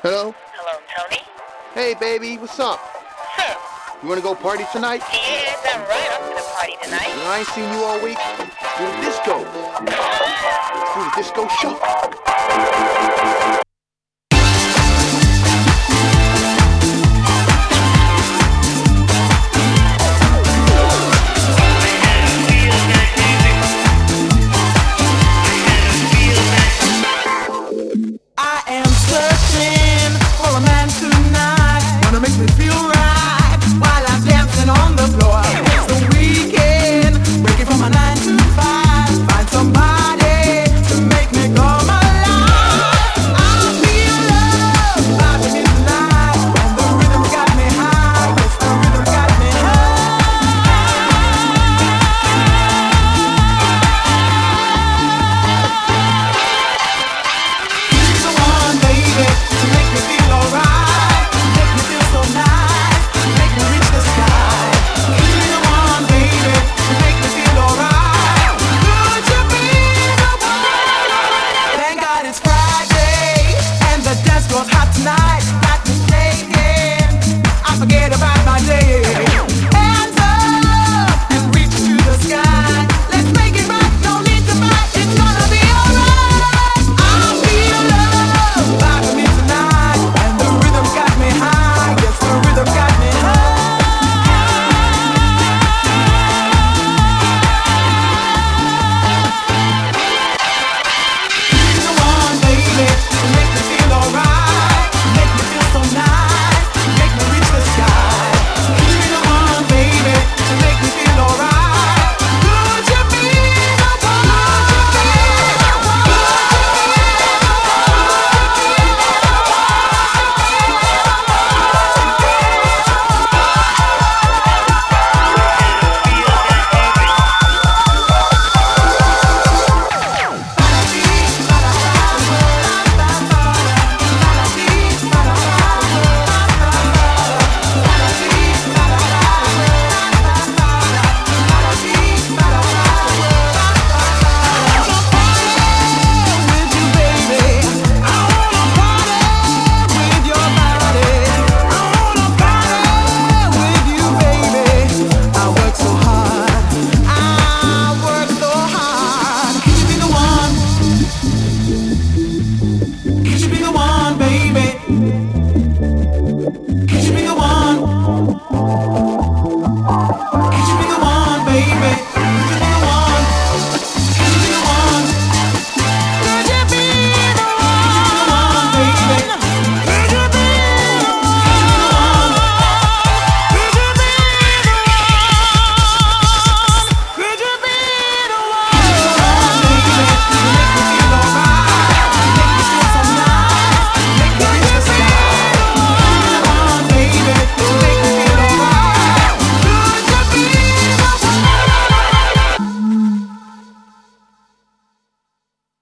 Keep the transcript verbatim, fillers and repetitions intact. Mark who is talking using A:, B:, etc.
A: Hello?
B: Hello, Tony?
A: Hey, baby, what's up?
B: Sir.
A: You wanna go party tonight?
B: Yeah, damn right. I'm gonna party tonight.
A: You know, I ain't seen you all week. Let's do the disco. Let's do the disco shuffle.